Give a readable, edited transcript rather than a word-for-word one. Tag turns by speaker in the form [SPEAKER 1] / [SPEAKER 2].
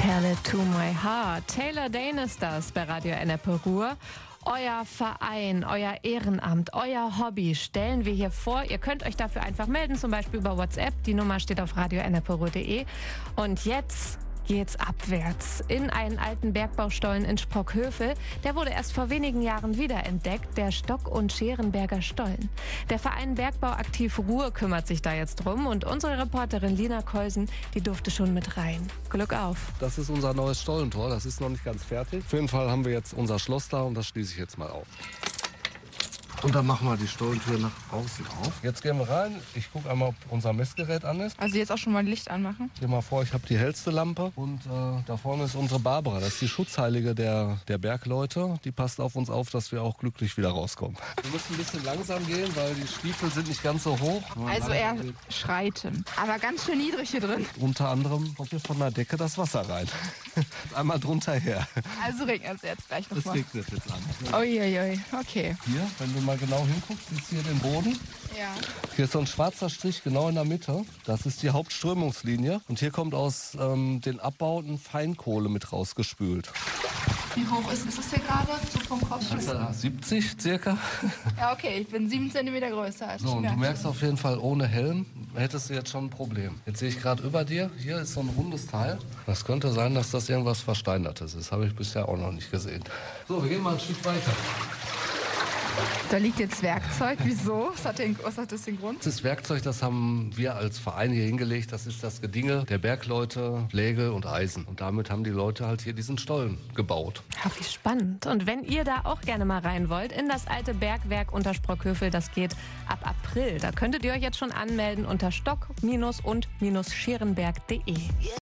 [SPEAKER 1] Tell it to my heart. Taylor Dane ist das bei Radio Ennepe Ruhr. Euer Verein, euer Ehrenamt, euer Hobby stellen wir hier vor. Ihr könnt euch dafür einfach melden, zum Beispiel über WhatsApp. Die Nummer steht auf radioenneperuhr.de. Und jetzt geht's abwärts in einen alten Bergbaustollen in Sprockhövel. Der wurde erst vor wenigen Jahren wiederentdeckt, der Stock- und Scherenberger Stollen. Der Verein Bergbau Aktiv Ruhr kümmert sich da jetzt drum und unsere Reporterin Lina Keusen, die durfte schon mit rein. Glück auf.
[SPEAKER 2] Das ist unser neues Stollentor, das ist noch nicht ganz fertig. Auf jeden Fall haben wir jetzt unser Schloss da und das schließe ich jetzt mal auf. Und dann machen wir die Stollentür nach außen auf. Jetzt gehen wir rein. Ich gucke einmal, ob unser Messgerät an ist.
[SPEAKER 3] Also jetzt auch schon mal Licht anmachen?
[SPEAKER 2] Geh mal vor, ich habe die hellste Lampe. Und da vorne ist unsere Barbara. Das ist die Schutzheilige der Bergleute. Die passt auf uns auf, dass wir auch glücklich wieder rauskommen. Wir müssen ein bisschen langsam gehen, weil die Stiefel sind nicht ganz so hoch.
[SPEAKER 3] Also eher schreiten. Aber ganz schön niedrig hier drin.
[SPEAKER 2] Unter anderem kommt hier von der Decke das Wasser rein. Einmal drunter her.
[SPEAKER 3] Also regnet es jetzt gleich
[SPEAKER 2] Das
[SPEAKER 3] nochmal.
[SPEAKER 2] regnet jetzt an.
[SPEAKER 3] Uiuiui, okay.
[SPEAKER 2] Hier, wenn du mal genau hinguckst, siehst du hier den Boden.
[SPEAKER 3] Ja.
[SPEAKER 2] Hier ist so ein schwarzer Strich genau in der Mitte. Das ist die Hauptströmungslinie. Und hier kommt aus den Abbauten Feinkohle mit rausgespült.
[SPEAKER 3] Wie hoch ist es hier gerade? So vom Kopf?
[SPEAKER 2] 70 circa.
[SPEAKER 3] Ja, okay, ich bin 7 cm größer als
[SPEAKER 2] So, und du
[SPEAKER 3] ich.
[SPEAKER 2] merkst auf jeden Fall, ohne Helm hättest du jetzt schon ein Problem. Jetzt sehe ich gerade über dir, hier ist so ein rundes Teil. Das könnte sein, dass das irgendwas Versteinertes ist. Habe ich bisher auch noch nicht gesehen. So, wir gehen mal ein Stück weiter.
[SPEAKER 3] Da liegt jetzt Werkzeug. Wieso? Was hat das den Grund?
[SPEAKER 2] Das ist Werkzeug, das haben wir als Verein hier hingelegt. Das ist das Gedinge der Bergleute, Läge und Eisen. Und damit haben die Leute halt hier diesen Stollen gebaut.
[SPEAKER 1] Ja, wie spannend. Und wenn ihr da auch gerne mal rein wollt, in das alte Bergwerk unter Sprockhövel, das geht ab April. Da könntet ihr euch jetzt schon anmelden unter stock- und-scherenberg.de.